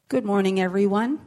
Good morning, everyone.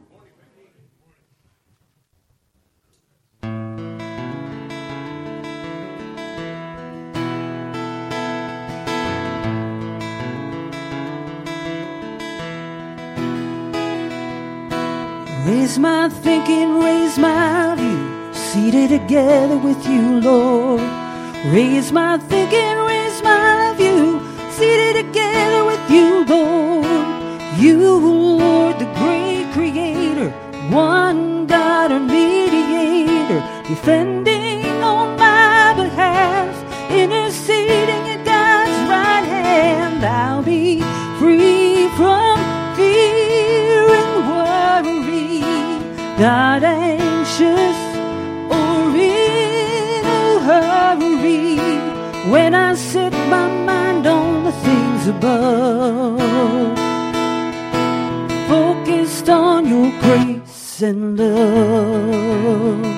Raise my thinking, raise my view, seated together with you, Lord. Raise my thinking, raise my view, seated together with you, Lord. You, Lord, the great creator, one God, a mediator, defending on my behalf, interceding at God's right hand. I'll be free from fear and worry, not anxious or in a hurry, when I set my mind on the things above, focused on your grace and love.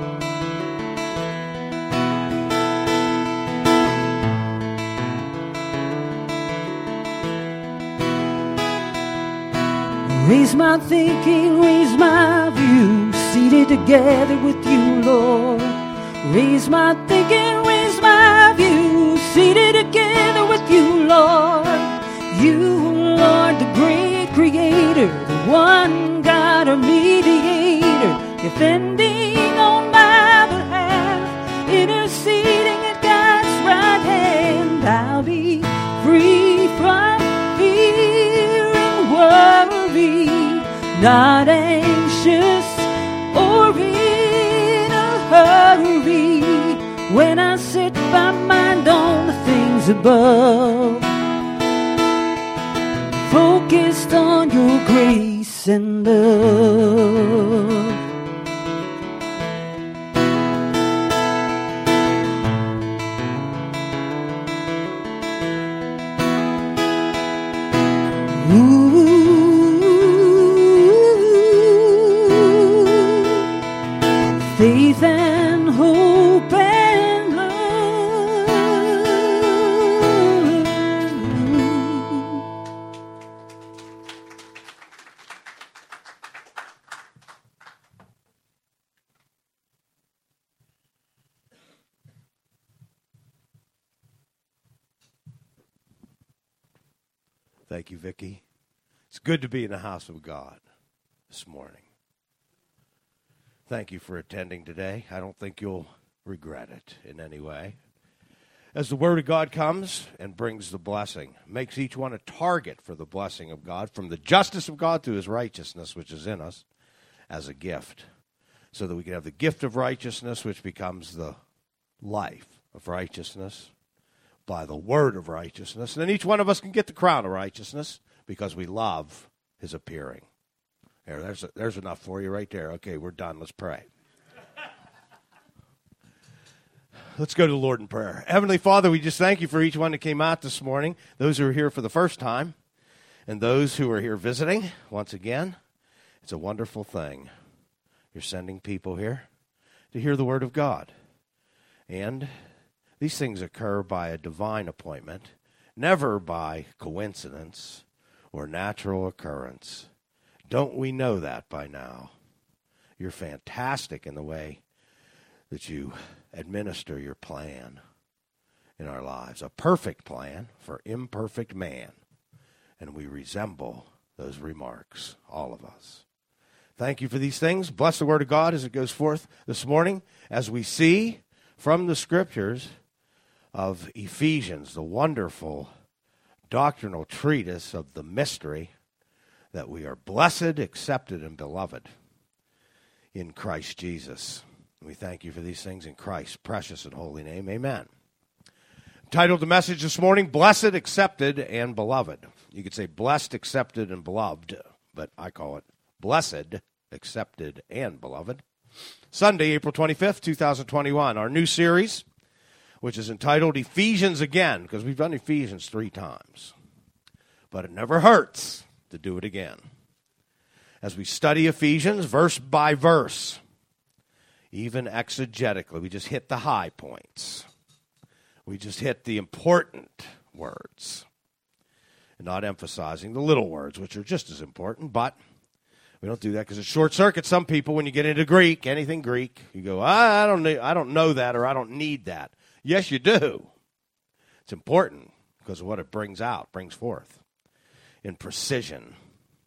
Raise my thinking, raise my view, seated together with you, Lord. Raise my thinking, raise my view, seated together with you, Lord. You, Lord, the great creator, the one God, a mediator, defending on my behalf, interceding at God's right hand. I'll be free from fear and worry, not anxious or in a hurry, when I set my mind on the things above, focused on your grace and love. Faith and hope and love. Thank you, Vicki. It's good to be in the house of God this morning. Thank you for attending today. I don't think you'll regret it in any way. As the Word of God comes and brings the blessing, makes each one a target for the blessing of God, from the justice of God to His righteousness, which is in us, as a gift, so that we can have the gift of righteousness, which becomes the life of righteousness by the word of righteousness. And then each one of us can get the crown of righteousness because we love His appearing. There's enough for you right there. Okay, we're done. Let's pray. Let's go to the Lord in prayer. Heavenly Father, we just thank you for each one that came out this morning, those who are here for the first time, and those who are here visiting once again. It's a wonderful thing. You're sending people here to hear the Word of God. And these things occur by a divine appointment, never by coincidence or natural occurrence. Don't we know that by now? You're fantastic in the way that you administer your plan in our lives. A perfect plan for imperfect man. And we resemble those remarks, all of us. Thank you for these things. Bless the Word of God as it goes forth this morning, as we see from the Scriptures of Ephesians, the wonderful doctrinal treatise of the mystery that we are blessed, accepted, and beloved in Christ Jesus. We thank you for these things in Christ's precious and holy name. Amen. Titled the message this morning, Blessed, Accepted, and Beloved. You could say blessed, accepted, and beloved, but I call it blessed, accepted, and beloved. Sunday, April 25th, 2021. Our new series, which is entitled Ephesians Again, because we've done Ephesians 3 times. But it never hurts to do it again. As we study Ephesians verse by verse, even exegetically, we just hit the high points. We just hit the important words, and not emphasizing the little words, which are just as important, but We don't do that because it short-circuits some people when you get into Greek, anything Greek. You go, I don't know that, or I don't need that. Yes, you do. It's important because of what it brings forth in precision.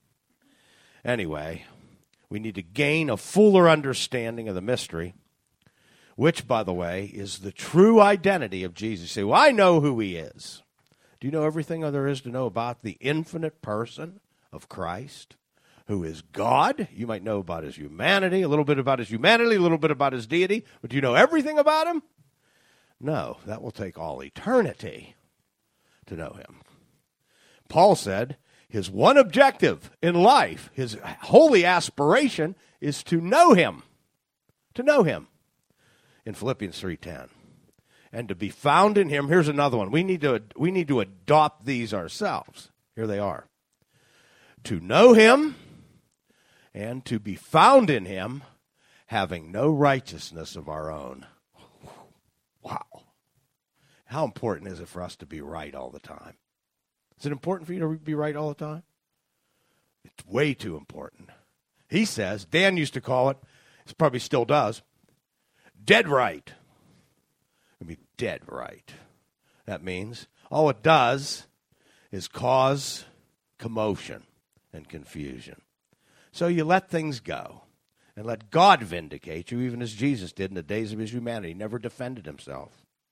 Anyway, we need to gain a fuller understanding of the mystery, which, by the way, is the true identity of Jesus. You say, well, I know who he is. Do you know everything there is to know about the infinite person of Christ, who is God? You might know about his humanity, a little bit about his humanity, a little bit about his deity, but do you know everything about him? No, that will take all eternity to know him. Paul said his one objective in life, his holy aspiration, is to know him. To know him. In Philippians 3:10. And to be found in him. Here's another one. We need to adopt these ourselves. Here they are. To know him and to be found in him, having no righteousness of our own. Wow. How important is it for us to be right all the time? Is it important for you to be right all the time? It's way too important. He says, Dan used to call it, he probably still does, dead right. I mean, dead right. That means all it does is cause commotion and confusion. So you let things go and let God vindicate you, even as Jesus did in the days of his humanity. He never defended himself.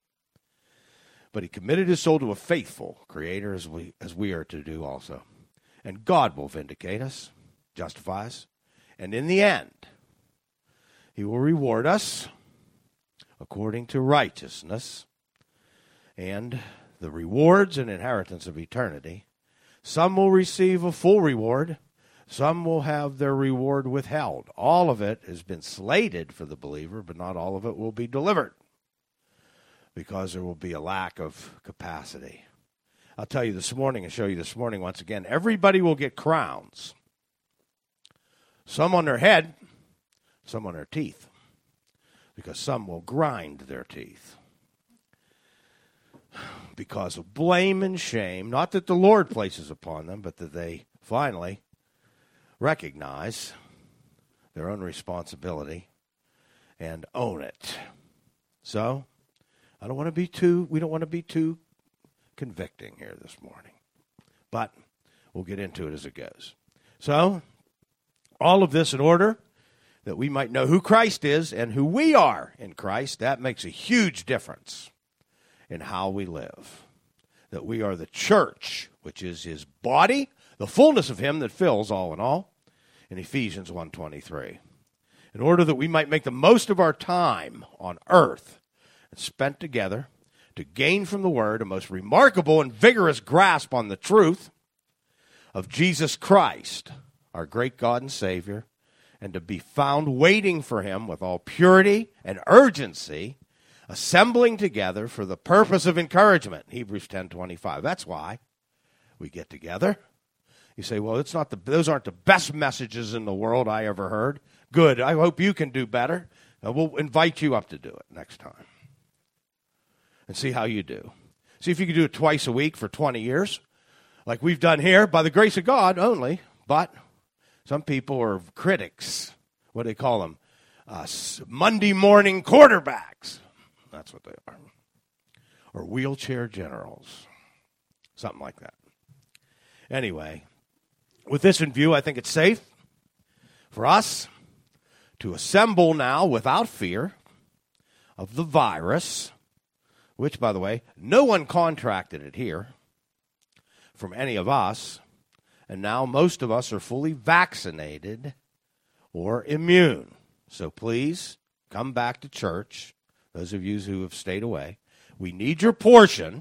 But he committed his soul to a faithful Creator, as we are to do also. And God will vindicate us, justify us, and in the end, he will reward us according to righteousness and the rewards and inheritance of eternity. Some will receive a full reward. Some will have their reward withheld. All of it has been slated for the believer, but not all of it will be delivered because there will be a lack of capacity. I'll tell you this morning and show you this morning once again, everybody will get crowns. Some on their head, some on their teeth, because some will grind their teeth because of blame and shame, not that the Lord places upon them, but that they finally recognize their own responsibility and own it. So, we don't want to be too convicting here this morning, but we'll get into it as it goes. So, all of this in order that we might know who Christ is and who we are in Christ. That makes a huge difference in how we live. That we are the church, which is his body, the fullness of him that fills all in all, in Ephesians 1:23. In order that we might make the most of our time on earth and spent together to gain from the word a most remarkable and vigorous grasp on the truth of Jesus Christ, our great God and Savior, and to be found waiting for him with all purity and urgency, assembling together for the purpose of encouragement. Hebrews 10:25. That's why we get together. You say, well, those aren't the best messages in the world I ever heard. Good. I hope you can do better. We'll invite you up to do it next time and see how you do. See if you can do it twice a week for 20 years, like we've done here, by the grace of God only. But some people are critics. What do they call them? Monday morning quarterbacks. That's what they are. Or wheelchair generals. Something like that. Anyway, with this in view, I think it's safe for us to assemble now without fear of the virus, which, by the way, no one contracted it here from any of us, and now most of us are fully vaccinated or immune. So please come back to church, those of you who have stayed away. We need your portion.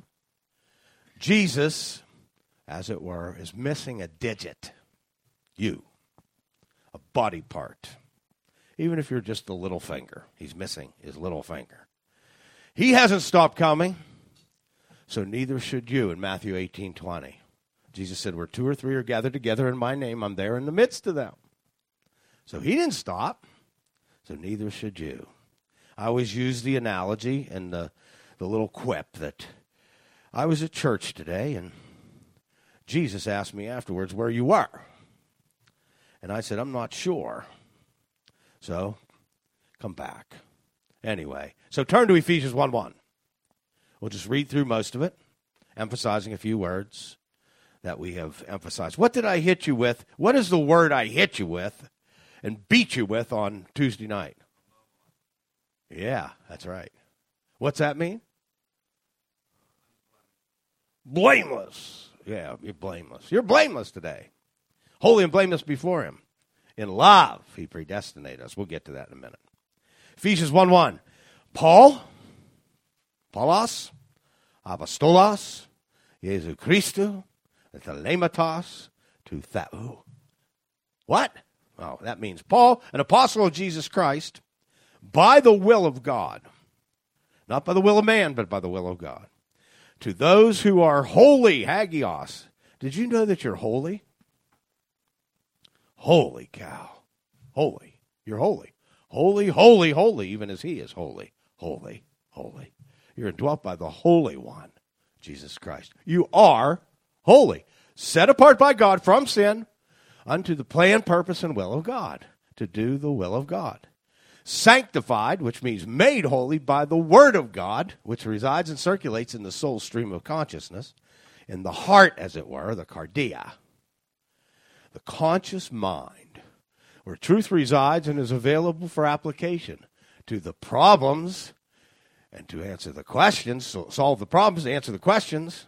Jesus, as it were, is missing a digit. You, a body part. Even if you're just a little finger, he's missing his little finger. He hasn't stopped coming, so neither should you. In Matthew 18:20, Jesus said, where 2 or 3 are gathered together in my name, I'm there in the midst of them. So he didn't stop, so neither should you. I always use the analogy and the little quip that I was at church today, and Jesus asked me afterwards where you were. And I said, I'm not sure. So, come back. Anyway, so turn to Ephesians 1:1. We'll just read through most of it, emphasizing a few words that we have emphasized. What did I hit you with? What is the word I hit you with and beat you with on Tuesday night? Yeah, that's right. What's that mean? Blameless. Yeah, you're blameless. You're blameless today. Holy and blameless before him. In love, he predestinated us. We'll get to that in a minute. Ephesians 1:1. Paul, Paulos, Apostolos, Jesu Christou, Telematos, to Thau. What? Oh, that means Paul, an apostle of Jesus Christ, by the will of God. Not by the will of man, but by the will of God. To those who are holy, hagios. Did you know that you're holy? Holy cow. Holy. You're holy. Holy, holy, holy, even as he is holy. Holy, holy. You're indwelt by the Holy One, Jesus Christ. You are holy, set apart by God from sin unto the plan, purpose, and will of God, to do the will of God. Sanctified, which means made holy by the Word of God, which resides and circulates in the soul stream of consciousness, in the heart, as it were, the cardia, the conscious mind, where truth resides and is available for application to the problems and to answer the questions, so solve the problems, answer the questions,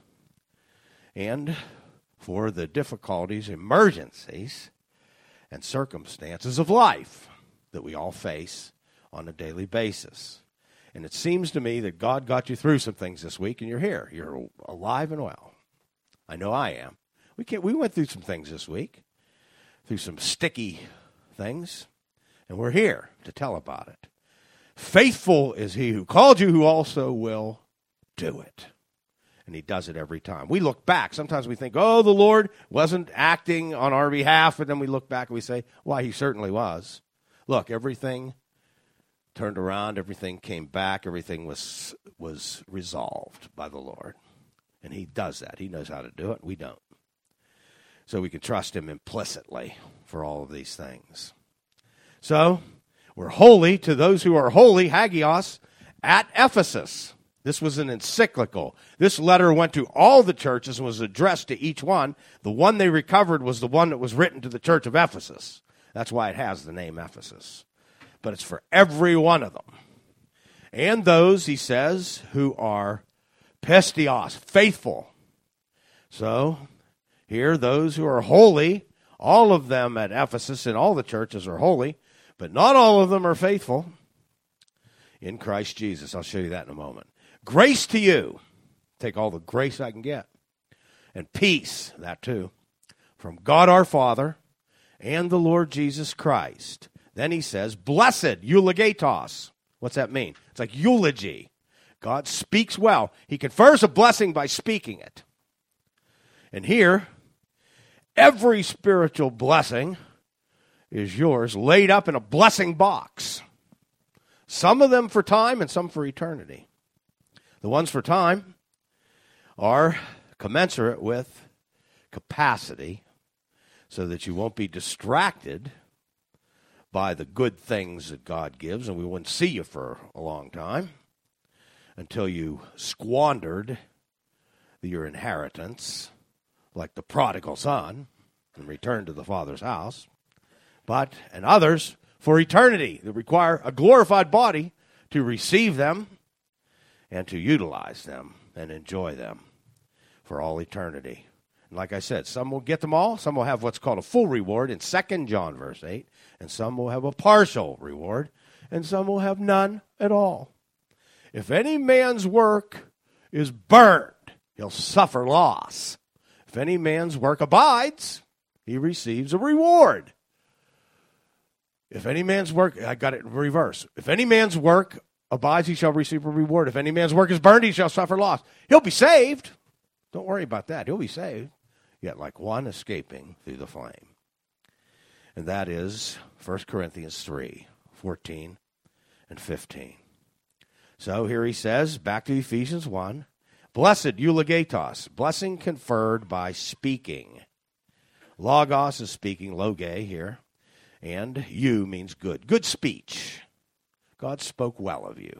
and for the difficulties, emergencies, and circumstances of life that we all face on a daily basis. And it seems to me that God got you through some things this week, and you're here. You're alive and well. I know I am. We went through some things this week, through some sticky things, and we're here to tell about it. Faithful is he who called you, who also will do it. And he does it every time. We look back. Sometimes we think, oh, the Lord wasn't acting on our behalf. And then we look back and we say, why, he certainly was. Look, everything turned around. Everything came back. Everything was resolved by the Lord. And he does that. He knows how to do it. We don't. So we can trust him implicitly for all of these things. So we're holy to those who are holy, hagios, at Ephesus. This was an encyclical. This letter went to all the churches and was addressed to each one. The one they recovered was the one that was written to the church of Ephesus. That's why it has the name Ephesus. But it's for every one of them. And those, he says, who are pistios, faithful. So here, those who are holy, all of them at Ephesus and all the churches are holy, but not all of them are faithful in Christ Jesus. I'll show you that in a moment. Grace to you. Take all the grace I can get. And peace, that too, from God our Father and the Lord Jesus Christ. Then he says, blessed, eulogetos. What's that mean? It's like eulogy. God speaks well. He confers a blessing by speaking it. And here, every spiritual blessing is yours, laid up in a blessing box. Some of them for time and some for eternity. The ones for time are commensurate with capacity so that you won't be distracted by the good things that God gives, and we wouldn't see you for a long time until you squandered your inheritance like the prodigal son and returned to the Father's house. And others for eternity that require a glorified body to receive them and to utilize them and enjoy them for all eternity. And like I said, some will get them all. Some will have what's called a full reward in 2 John verse 8. And some will have a partial reward. And some will have none at all. If any man's work is burned, he'll suffer loss. If any man's work abides, he receives a reward. If any man's work, I got it in reverse. If any man's work abides, he shall receive a reward. If any man's work is burned, he shall suffer loss. He'll be saved. Don't worry about that. He'll be saved. Yet like one escaping through the flame. And that is 1 Corinthians 3, 14 and 15. So here he says, back to Ephesians 1, blessed eulogetos, blessing conferred by speaking. Logos is speaking, loge here. And you means good. Good speech. God spoke well of you.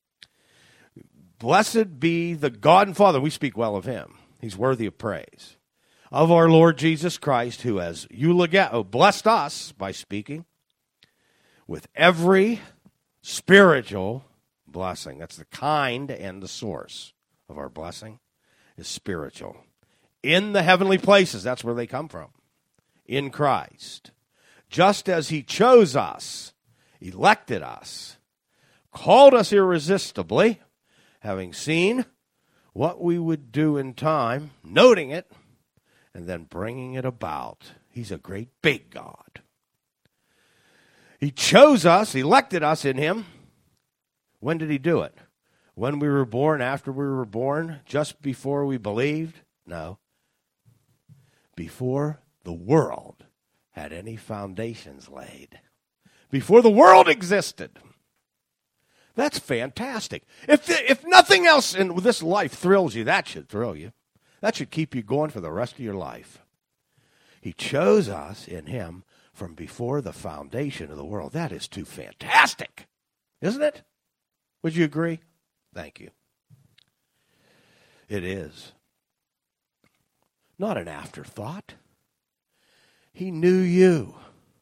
Blessed be the God and Father. We speak well of him. He's worthy of praise. Of our Lord Jesus Christ, who has blessed us by speaking with every spiritual blessing. That's the kind and the source of our blessing is spiritual. In the heavenly places, that's where they come from. In Christ. Just as he chose us, elected us, called us irresistibly, having seen what we would do in time, noting it, and then bringing it about. He's a great big God. He chose us, elected us in him. When did he do it? When we were born, after we were born, just before we believed? No. Before the world had any foundations laid. Before the world existed. That's fantastic. If nothing else in this life thrills you, that should thrill you. That should keep you going for the rest of your life. He chose us in him from before the foundation of the world. That is too fantastic, isn't it? Would you agree? Thank you. It is. Not an afterthought. He knew you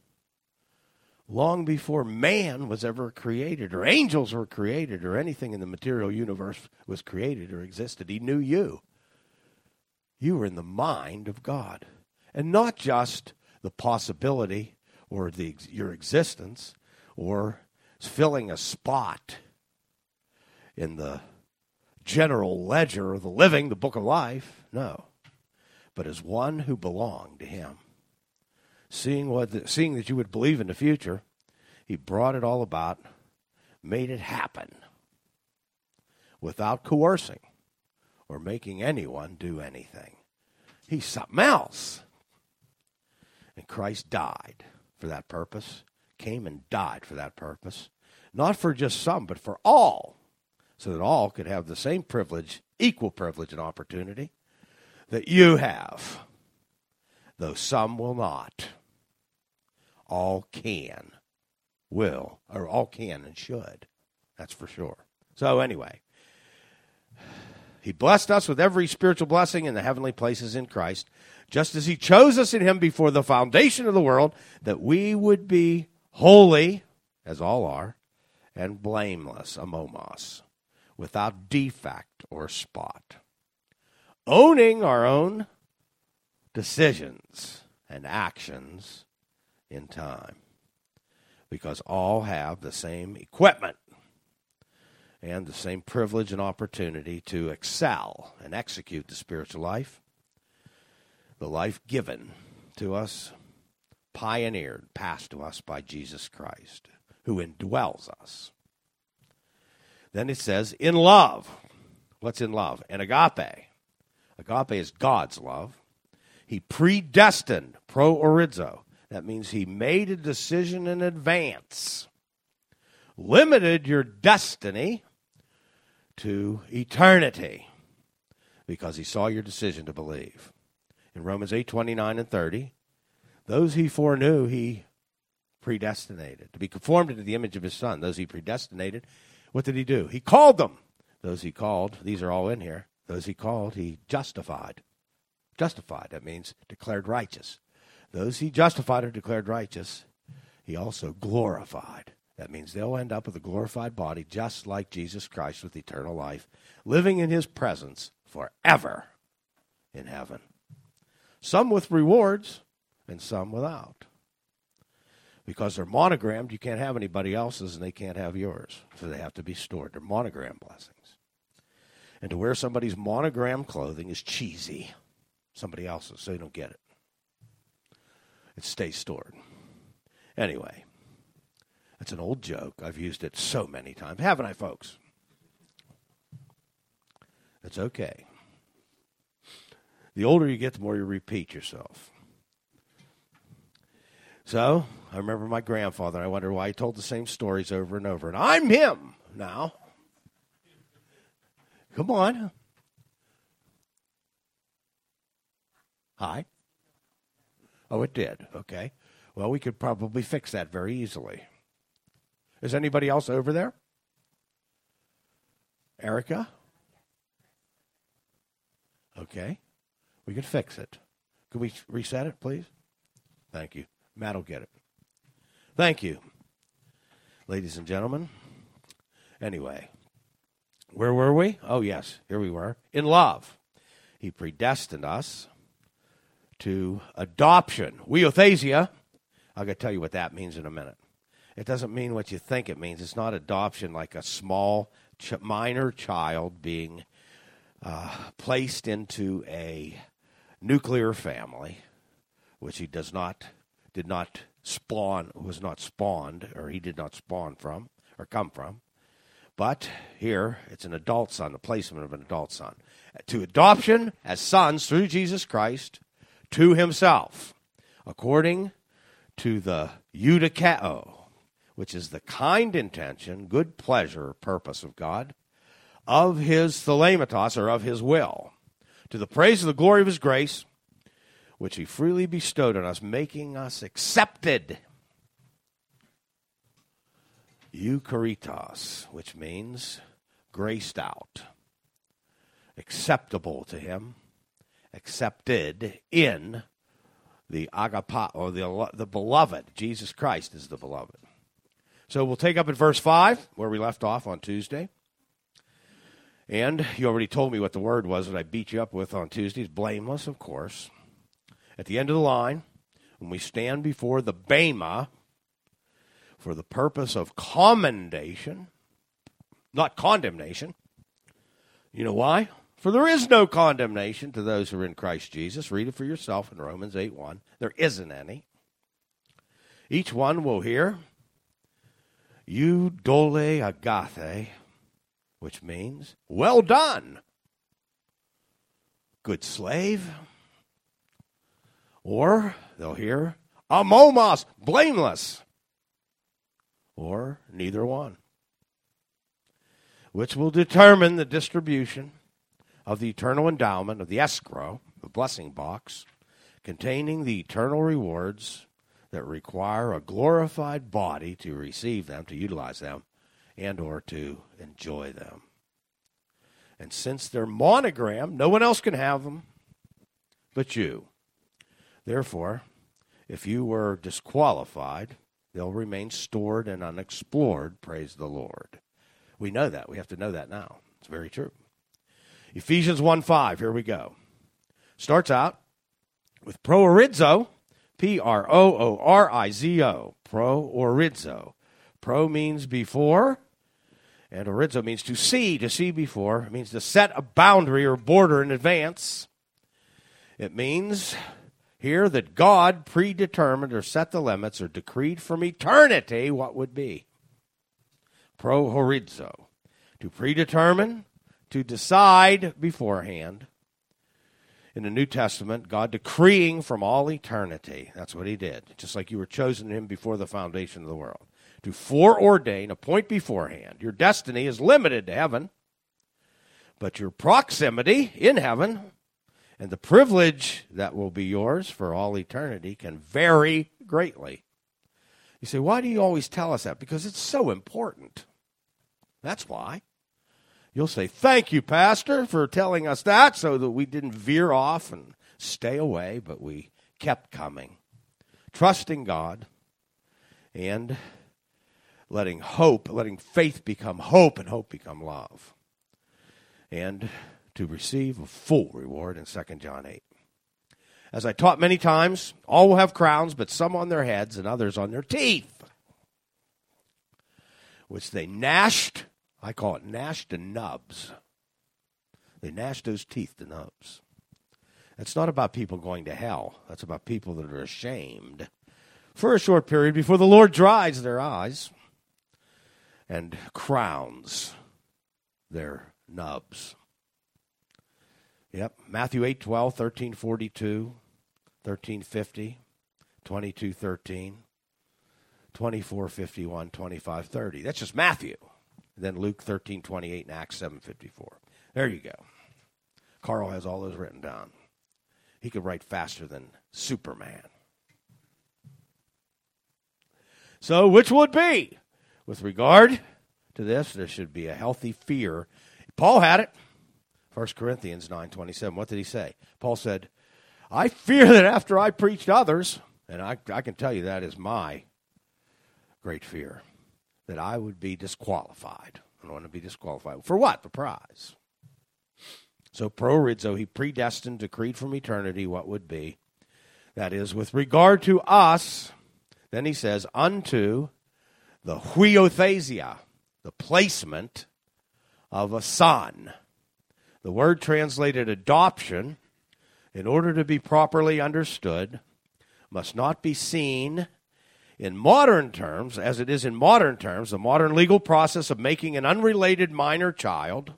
long before man was ever created, or angels were created, or anything in the material universe was created or existed. He knew you. You were in the mind of God. And not just the possibility or your existence or filling a spot in the general ledger of the living, the book of life. No. But as one who belonged to him. Seeing that you would believe in the future, he brought it all about, made it happen without coercing or making anyone do anything. He's something else. And Christ died for that purpose, came and died for that purpose, not for just some, but for all, so that all could have the same privilege, equal privilege and opportunity that you have, though some will not. All can, will, or all can and should. That's for sure. So anyway, he blessed us with every spiritual blessing in the heavenly places in Christ, just as he chose us in him before the foundation of the world, that we would be holy, as all are, and blameless, amomos, without defect or spot, owning our own decisions and actions in time, because all have the same equipment and the same privilege and opportunity to excel and execute the spiritual life, the life given to us, pioneered, passed to us by Jesus Christ, who indwells us. Then it says, in love. What's in love? And agape. Agape is God's love. He predestined, pro-orizo. That means he made a decision in advance, limited your destiny to eternity because he saw your decision to believe. In Romans 8:29 and 30, those he foreknew, he predestinated to be conformed into the image of his Son. Those he predestinated, what did he do? He called them. Those he called, these are all in here. Those he called, he justified. Justified, that means declared righteous. Those he justified or declared righteous, he also glorified. That means they'll end up with a glorified body just like Jesus Christ with eternal life, living in his presence forever in heaven. Some with rewards and some without. Because they're monogrammed, you can't have anybody else's and they can't have yours. So they have to be stored. They're monogram blessings. And to wear somebody's monogram clothing is cheesy. Somebody else's, so you don't get it. It stays stored. Anyway, that's an old joke. I've used it so many times. Haven't I, folks? It's okay. The older you get, the more you repeat yourself. So, I remember my grandfather. I wonder why he told the same stories over and over. And I'm him now. Come on. Hi. Oh, it did. Okay. Well, we could probably fix that very easily. Is anybody else over there? Erica? Okay. We could fix it. Could we reset it, please? Thank you. Matt will get it. Thank you. Ladies and gentlemen. Anyway, where were we? Oh, yes, here we were. In love, he predestined us to adoption. Weothesia. I'm going to tell you what that means in a minute. It doesn't mean what you think it means. It's not adoption like a small, minor child being placed into a nuclear family, which he did not spawn, was not spawned, or he did not spawn from, or come from. But here, it's an adult son, the placement of an adult son. To adoption as sons through Jesus Christ to himself, according to the eudikao, which is the kind intention, good pleasure, purpose of God, of his thelematos, or of his will, to the praise of the glory of his grace, which he freely bestowed on us, making us accepted. Eucharitos, which means graced out, acceptable to him, accepted in the agapa, or the beloved. Jesus Christ is the beloved. So we'll take up at verse 5, where we left off on Tuesday. And you already told me what the word was that I beat you up with on Tuesday. It's blameless, of course. At the end of the line, when we stand before the bema for the purpose of commendation, not condemnation. You know why? For there is no condemnation to those who are in Christ Jesus. Read it for yourself in Romans 8:1. There isn't any. Each one will hear, "Eu dole agathe," which means, "Well done, good slave." Or they'll hear, "Amomos," blameless. Or neither one. Which will determine the distribution of the eternal endowment of the escrow, the blessing box, containing the eternal rewards that require a glorified body to receive them, to utilize them, and or to enjoy them. And since they're monogrammed, no one else can have them but you. Therefore, if you were disqualified, they'll remain stored and unexplored, praise the Lord. We know that. We have to know that now. It's very true. Ephesians 1:5, here we go. Starts out with proorizo, Proorizo, proorizo. Pro means before, and orizo means to see before. It means to set a boundary or border in advance. It means here that God predetermined or set the limits or decreed from eternity what would be. Proorizo, to predetermine, to decide beforehand. In the New Testament, God decreeing from all eternity. That's what he did. Just like you were chosen in him before the foundation of the world. To foreordain, appoint beforehand. Your destiny is limited to heaven, but your proximity in heaven and the privilege that will be yours for all eternity can vary greatly. You say, why do you always tell us that? Because it's so important. That's why. You'll say, thank you, Pastor, for telling us that so that we didn't veer off and stay away, but we kept coming, trusting God and letting faith become hope and hope become love, and to receive a full reward in 2 John 8. As I taught many times, all will have crowns, but some on their heads and others on their teeth, which they gnashed. I call it gnashed to nubs. They gnashed those teeth to nubs. It's not about people going to hell. That's about people that are ashamed for a short period before the Lord dries their eyes and crowns their nubs. Yep, Matthew 8:12, 13:42, 13:50, 22:13, 24:51, 25:30. That's just Matthew. Then Luke 13:28 and Acts 7:54. There you go. Carl has all those written down. He could write faster than Superman. So which would be? With regard to this, there should be a healthy fear. Paul had it. 1 Corinthians 9:27. What did he say? Paul said, I fear that after I preach to others, and I can tell you that is my great fear, that I would be disqualified. I don't want to be disqualified. For what? The prize. So proorizo, he predestined, decreed from eternity what would be. That is, with regard to us, then he says, unto the huiothesia, the placement of a son. The word translated adoption, in order to be properly understood, must not be seen in modern terms, as it is in modern terms, the modern legal process of making an unrelated minor child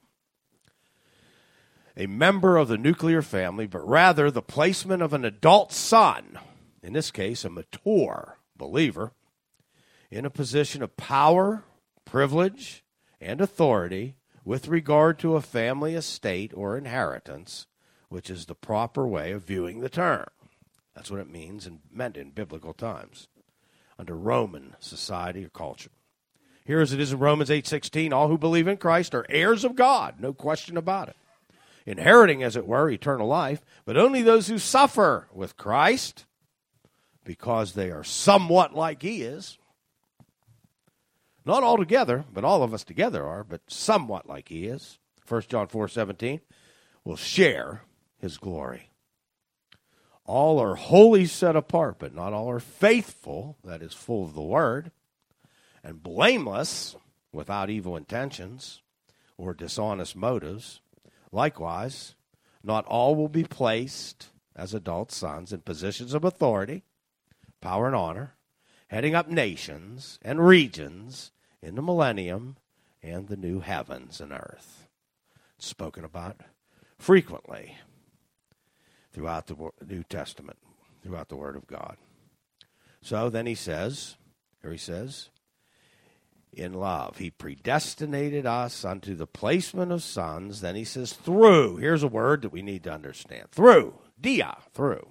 a member of the nuclear family, but rather the placement of an adult son, in this case a mature believer, in a position of power, privilege, and authority with regard to a family estate or inheritance, which is the proper way of viewing the term. That's what it means and meant in biblical times, under Roman society or culture. Here as it is in Romans 8:16, all who believe in Christ are heirs of God, no question about it, inheriting, as it were, eternal life, but only those who suffer with Christ, because they are somewhat like he is. Not all together, but all of us together are, but somewhat like he is. 1 John 4:17 will share his glory. All are wholly set apart, but not all are faithful, that is, full of the word, and blameless, without evil intentions or dishonest motives. Likewise, not all will be placed as adult sons in positions of authority, power, and honor, heading up nations and regions in the millennium and the new heavens and earth. It's spoken about frequently throughout the New Testament, throughout the Word of God. So then he says, in love, he predestinated us unto the placement of sons. Then he says, through. Here's a word that we need to understand. Through. Dia, through.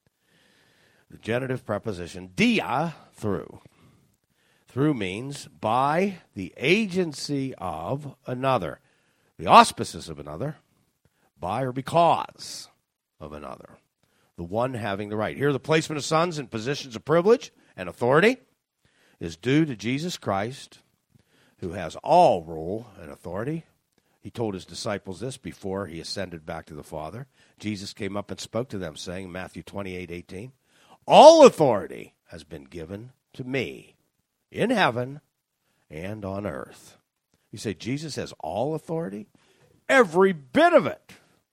The genitive preposition, dia, through. Through means by the agency of another. The auspices of another. By or because of another. The one having the right. Here, the placement of sons in positions of privilege and authority is due to Jesus Christ, who has all rule and authority. He told his disciples this before he ascended back to the Father. Jesus came up and spoke to them, saying, Matthew 28:18, all authority has been given to me in heaven and on earth. You say, Jesus has all authority? Every bit of it.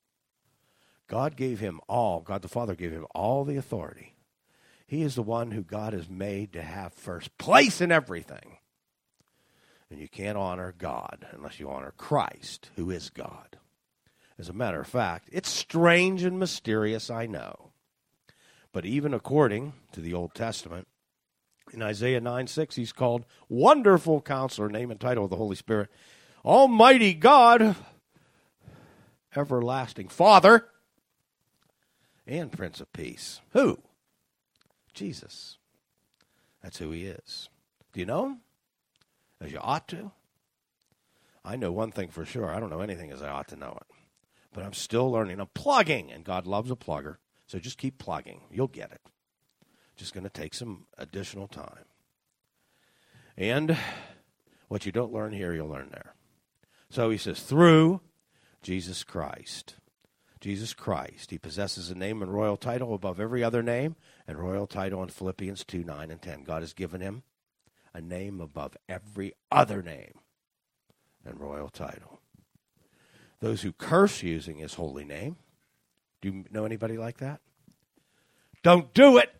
God gave him all. God the Father gave him all the authority. He is the one who God has made to have first place in everything. And you can't honor God unless you honor Christ, who is God. As a matter of fact, it's strange and mysterious, I know. But even according to the Old Testament, in Isaiah 9:6, he's called Wonderful Counselor, name and title of the Holy Spirit, Almighty God, Everlasting Father, and Prince of Peace. Who? Jesus. That's who he is. Do you know him? As you ought to? I know one thing for sure. I don't know anything as I ought to know it. But I'm still learning. I'm plugging, and God loves a plugger. So just keep plugging. You'll get it. Just going to take some additional time. And what you don't learn here, you'll learn there. So he says, through Jesus Christ. Jesus Christ. He possesses a name and royal title above every other name, and royal title in Philippians 2:9 and 10. God has given him a name above every other name and royal title. Those who curse using his holy name, do you know anybody like that? Don't do it.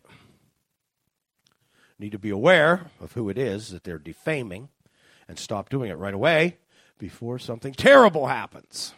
Need to be aware of who it is that they're defaming and stop doing it right away before something terrible happens.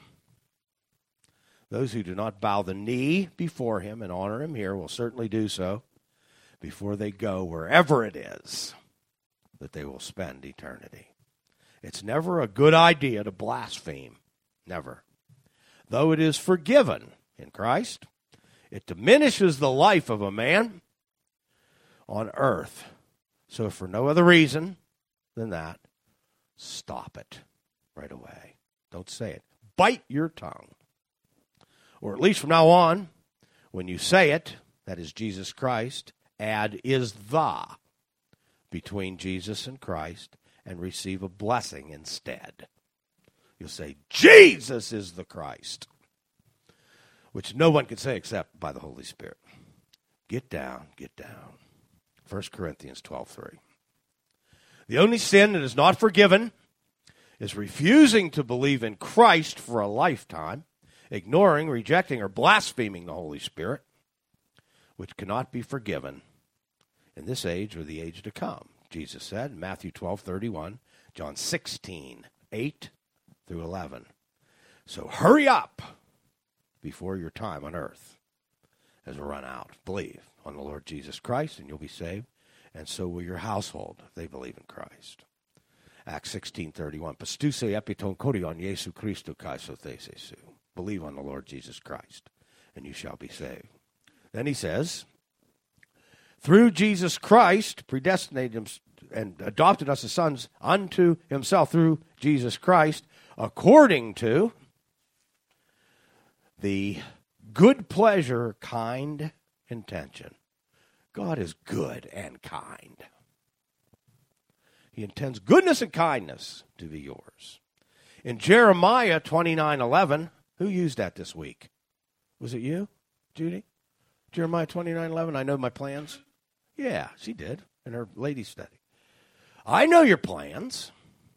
Those who do not bow the knee before him and honor him here will certainly do so before they go wherever it is that they will spend eternity. It's never a good idea to blaspheme. Never. Though it is forgiven in Christ, it diminishes the life of a man on earth So if for no other reason than that, stop it right away. Don't say it. Bite your tongue. Or at least from now on, when you say it, that is Jesus Christ, add is the between Jesus and Christ and receive a blessing instead. You'll say, Jesus is the Christ, which no one can say except by the Holy Spirit. Get down, get down. 1 Corinthians 12:3. The only sin that is not forgiven is refusing to believe in Christ for a lifetime, ignoring, rejecting, or blaspheming the Holy Spirit, which cannot be forgiven in this age or the age to come. Jesus said in Matthew 12:31, John 16:8-11. So hurry up before your time on earth has run out. Believe on the Lord Jesus Christ and you'll be saved, and so will your household if they believe in Christ. Acts 16:31. Pastuse epiton korion Jesu Christo kaisothesesu. Believe on the Lord Jesus Christ, and you shall be saved. Then he says, through Jesus Christ, predestinated him and adopted us as sons unto himself through Jesus Christ, according to the good pleasure, kind intention. God is good and kind. He intends goodness and kindness to be yours. In Jeremiah 29:11, who used that this week? Was it you, Judy? Jeremiah 29:11, I know my plans. Yeah, she did in her ladies' study. I know your plans.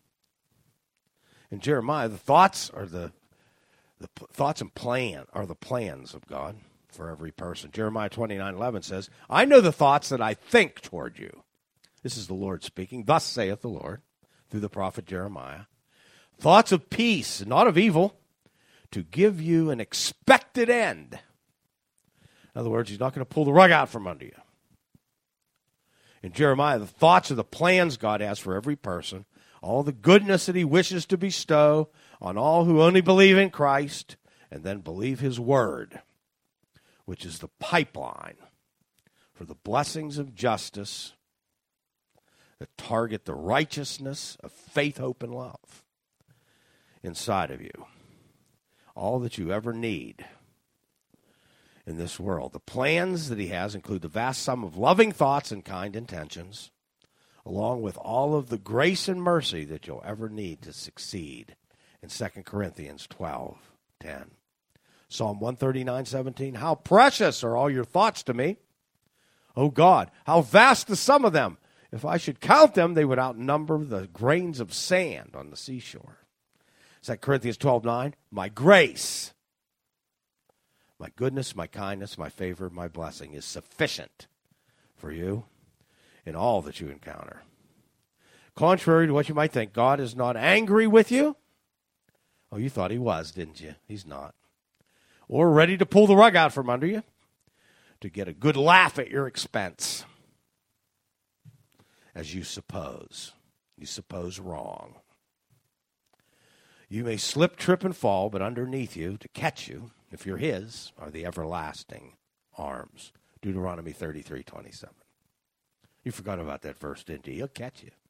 In Jeremiah, the thoughts are the thoughts and plan are the plans of God for every person. Jeremiah 29:11 says, I know the thoughts that I think toward you. This is the Lord speaking. Thus saith the Lord through the prophet Jeremiah. Thoughts of peace, not of evil, to give you an expected end. In other words, he's not going to pull the rug out from under you. In Jeremiah, the thoughts are the plans God has for every person, all the goodness that he wishes to bestow on all who only believe in Christ and then believe his word, which is the pipeline for the blessings of justice that target the righteousness of faith, hope, and love inside of you. All that you ever need in this world. The plans that he has include the vast sum of loving thoughts and kind intentions, along with all of the grace and mercy that you'll ever need to succeed in 2 Corinthians 12:10. Psalm 139:17, how precious are all your thoughts to me. O God, how vast the sum of them. If I should count them, they would outnumber the grains of sand on the seashore. 2 Corinthians 12:9, my grace, my goodness, my kindness, my favor, my blessing is sufficient for you in all that you encounter. Contrary to what you might think, God is not angry with you. Oh, you thought he was, didn't you? He's not. Or ready to pull the rug out from under you to get a good laugh at your expense, as you suppose. You suppose wrong. You may slip, trip, and fall, but underneath you, to catch you, if you're his, are the everlasting arms. Deuteronomy 33:27. You forgot about that verse, didn't you? He'll catch you.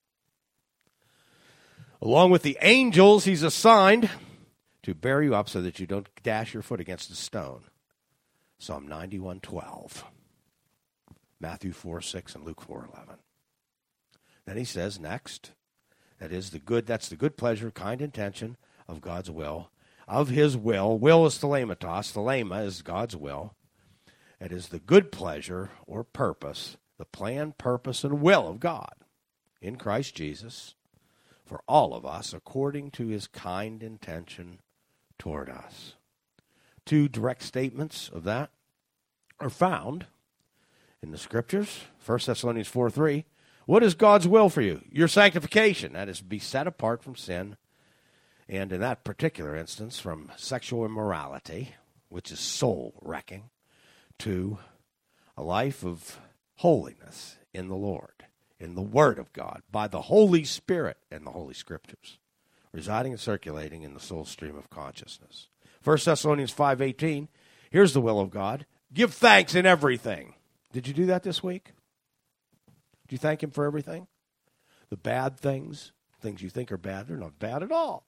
Along with the angels he's assigned to bear you up so that you don't dash your foot against a stone. Psalm 91:12. Matthew 4:6 and Luke 4:11. Then he says next, that's the good pleasure, kind intention of God's will, of his will. Will is thelematos. Thelema is God's will. It is the good pleasure or purpose, the plan, purpose, and will of God in Christ Jesus for all of us according to his kind intention toward us. Two direct statements of that are found in the Scriptures. 1 Thessalonians 4:3. What is God's will for you? Your sanctification. That is, be set apart from sin, and in that particular instance, from sexual immorality, which is soul-wrecking, to a life of holiness in the Lord, in the Word of God, by the Holy Spirit and the Holy Scriptures, residing and circulating in the soul stream of consciousness. 1 Thessalonians 5:18, here's the will of God. Give thanks in everything. Did you do that this week? Do you thank him for everything? The bad things, things you think are bad, they're not bad at all.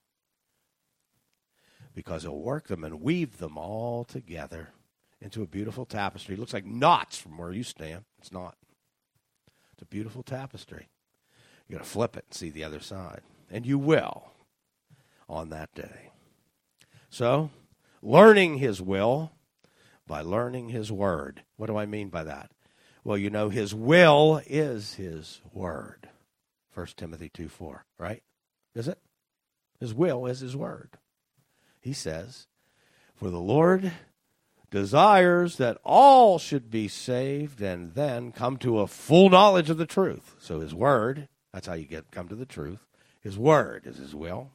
Because he'll work them and weave them all together into a beautiful tapestry. It looks like knots from where you stand. It's not. It's a beautiful tapestry. You got to flip it and see the other side. And you will on that day. So, learning his will by learning his word. What do I mean by that? Well, you know, his will is his word. 1 Timothy 2:4, right? Is it? His will is his word. He says, for the Lord desires that all should be saved and then come to a full knowledge of the truth. So his word, that's how you come to the truth. His word is his will.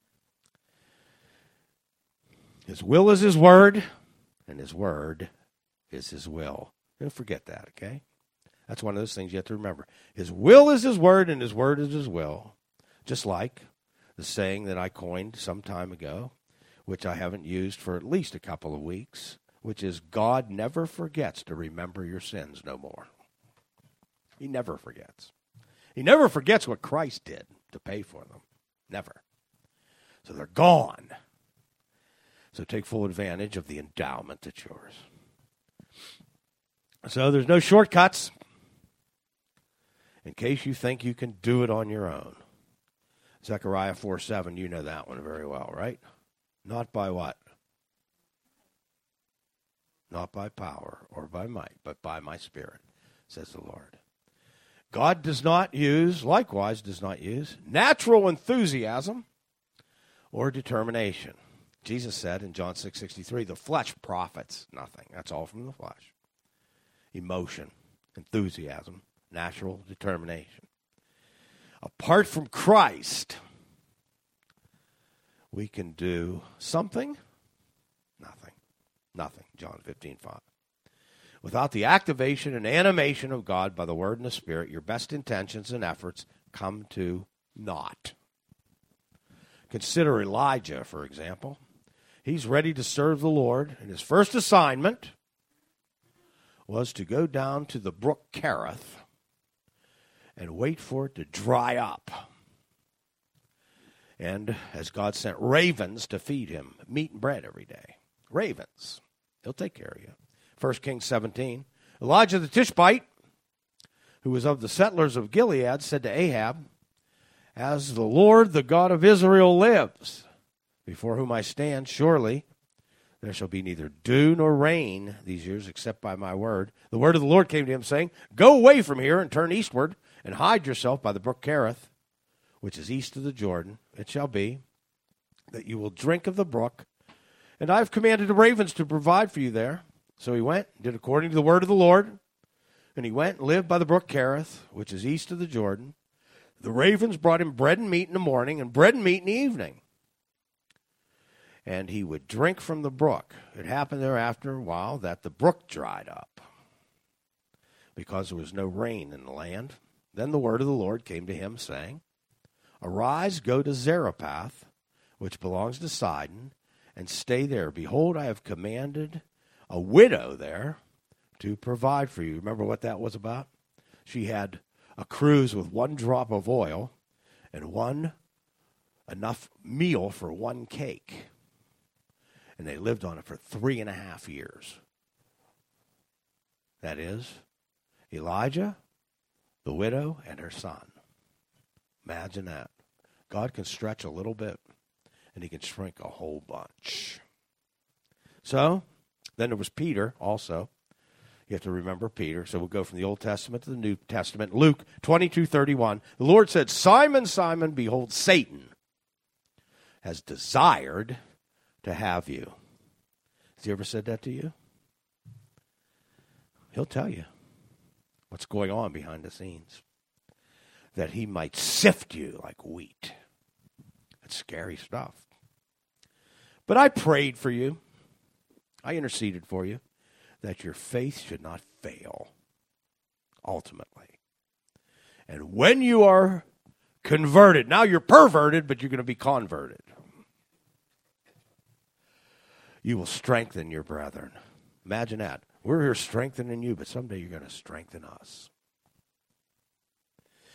His will is his word, and his word is his will. Don't forget that, okay? That's one of those things you have to remember. His will is his word, and his word is his will. Just like the saying that I coined some time ago, which I haven't used for at least a couple of weeks, which is God never forgets to remember your sins no more. He never forgets. He never forgets what Christ did to pay for them. Never. So they're gone. So take full advantage of the endowment that's yours. So there's no shortcuts in case you think you can do it on your own. Zechariah 4:7, you know that one very well, right? Not by what? Not by power or by might, but by my Spirit, says the Lord. God likewise does not use natural enthusiasm or determination. Jesus said in John 6:63, the flesh profits nothing. That's all from the flesh. Emotion, enthusiasm, natural determination. Apart from Christ, we can do something, nothing. Nothing, John 15:5. Without the activation and animation of God by the Word and the Spirit, your best intentions and efforts come to naught. Consider Elijah, for example. He's ready to serve the Lord, and his first assignment was to go down to the brook Kerith and wait for it to dry up. And as God sent ravens to feed him meat and bread every day. Ravens. He'll take care of you. 1 Kings 17. Elijah the Tishbite, who was of the settlers of Gilead, said to Ahab, as the Lord, the God of Israel, lives, before whom I stand, surely there shall be neither dew nor rain these years except by my word. The word of the Lord came to him, saying, go away from here and turn eastward and hide yourself by the brook Kerith, which is east of the Jordan. It shall be that you will drink of the brook, and I have commanded the ravens to provide for you there. So he went, did according to the word of the Lord, and he went and lived by the brook Kerith, which is east of the Jordan. The ravens brought him bread and meat in the morning and bread and meat in the evening. And he would drink from the brook. It happened there after a while that the brook dried up because there was no rain in the land. Then the word of the Lord came to him, saying, arise, go to Zarephath, which belongs to Sidon, and stay there. Behold, I have commanded a widow there to provide for you. Remember what that was about? She had a cruse with one drop of oil and enough meal for one cake. And they lived on it for 3.5 years. That is, Elijah, the widow, and her son. Imagine that. God can stretch a little bit, and he can shrink a whole bunch. So, then there was Peter also. You have to remember Peter. So we'll go from the Old Testament to the New Testament. Luke 22:31. The Lord said, Simon, Simon, behold, Satan has desired to have you. Has he ever said that to you? He'll tell you what's going on behind the scenes. That he might sift you like wheat. That's scary stuff. But I prayed for you. I interceded for you that your faith should not fail, ultimately. And when you are converted, now you're perverted, but you're going to be converted. You will strengthen your brethren. Imagine that. We're here strengthening you, but someday you're going to strengthen us.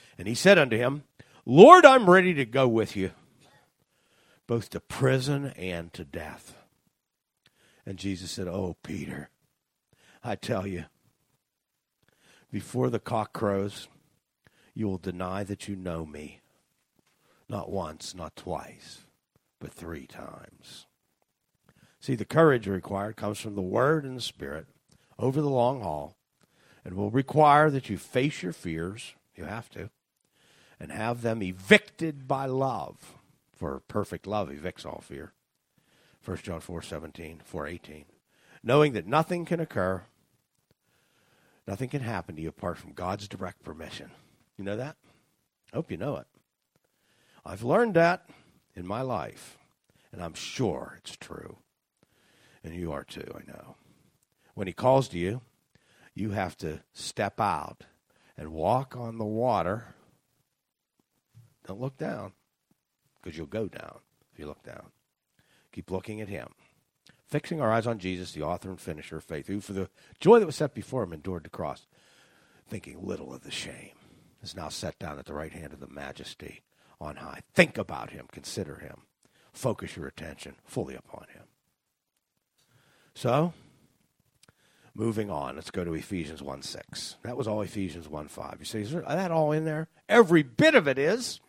And he said unto him, Lord, I'm ready to go with you, both to prison and to death. And Jesus said, Oh, Peter, I tell you, before the cock crows, you will deny that you know me. Not once, not twice, but 3 times. See, the courage required comes from the Word and the Spirit over the long haul, and will require that you face your fears, you have to, and have them evicted by love, for perfect love evicts all fear. 1 John 4:17, 4:18. Knowing that nothing can occur, nothing can happen to you apart from God's direct permission. You know that? I hope you know it. I've learned that in my life, and I'm sure it's true. And you are too, I know. When he calls to you, you have to step out and walk on the water. Don't look down, because you'll go down if you look down. Keep looking at him. Fixing our eyes on Jesus, the author and finisher of faith, who for the joy that was set before him endured the cross, thinking little of the shame, is now set down at the right hand of the majesty on high. Think about him. Consider him. Focus your attention fully upon him. So, moving on, let's go to Ephesians 1:6. That was all Ephesians 1:5. You say, is that all in there? Every bit of it is.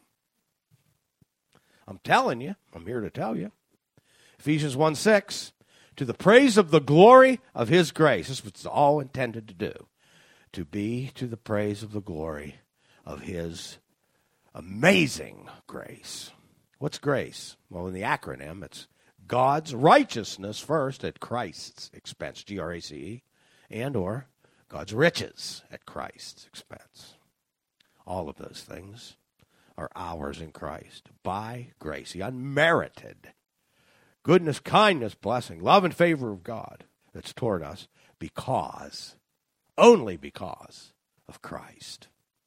I'm telling you. I'm here to tell you. Ephesians 1:6, to the praise of the glory of his grace. This is what it's all intended to do. To be to the praise of the glory of his amazing grace. What's grace? Well, in the acronym, it's God's righteousness first at Christ's expense, Grace, and or God's riches at Christ's expense. All of those things are ours in Christ by grace, the unmerited goodness, kindness, blessing, love, and favor of God that's toward us because, only because of Christ.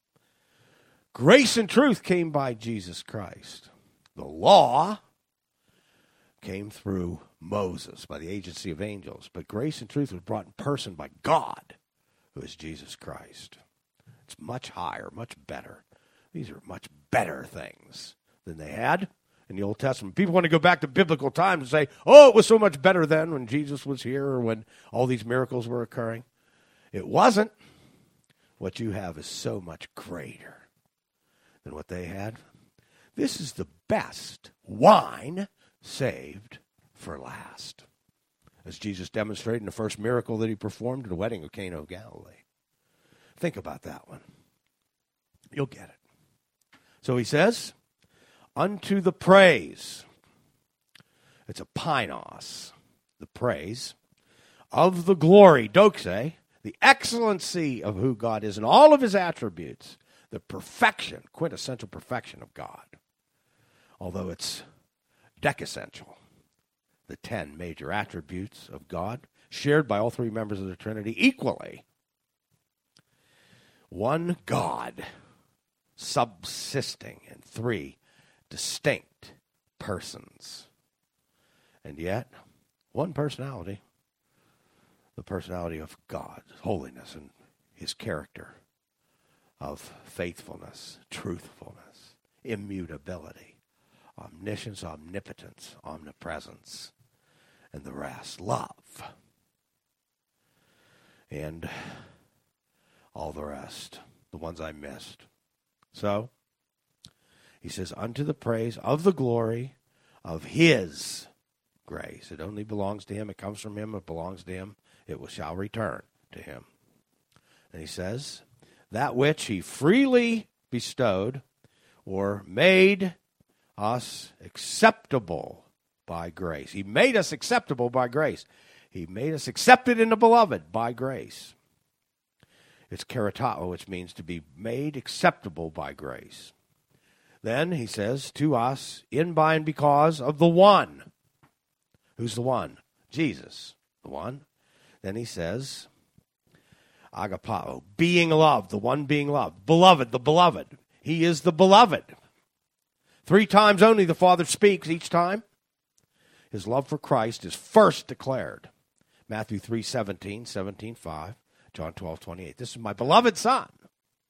Grace and truth came by Jesus Christ. The law came through Moses by the agency of angels, but grace and truth was brought in person by God, who is Jesus Christ. It's much higher, much better. These are much better things than they had in the Old Testament. People want to go back to biblical times and say, oh, it was so much better then when Jesus was here or when all these miracles were occurring. It wasn't. What you have is so much greater than what they had. This is the best wine saved for last, as Jesus demonstrated in the first miracle that he performed at the wedding of Cana of Galilee. Think about that one. You'll get it. So he says, unto the praise. It's a painos, the praise of the glory, doxe, the excellency of who God is and all of his attributes, the perfection, quintessential perfection of God. Although it's decessential, the 10 major attributes of God, shared by all 3 members of the Trinity equally. One God, subsisting in 3 distinct persons. And yet, one personality, the personality of God, holiness, and his character of faithfulness, truthfulness, immutability, omniscience, omnipotence, omnipresence, and the rest. Love. And all the rest, the ones I missed. So, he says, unto the praise of the glory of his grace. It only belongs to him. It comes from him. It belongs to him. It shall return to him. And he says, that which he freely bestowed or made us acceptable by grace. He made us acceptable by grace. He made us accepted in the beloved by grace. It's karatao, which means to be made acceptable by grace. Then he says, to us, in by and because of the one. Who's the one? Jesus, the one. Then he says, agapao, being loved, the one being loved. Beloved, the beloved. He is the beloved. 3 times only the Father speaks each time. His love for Christ is first declared. Matthew 3:17, 17:5, John 12:28. This is my beloved Son,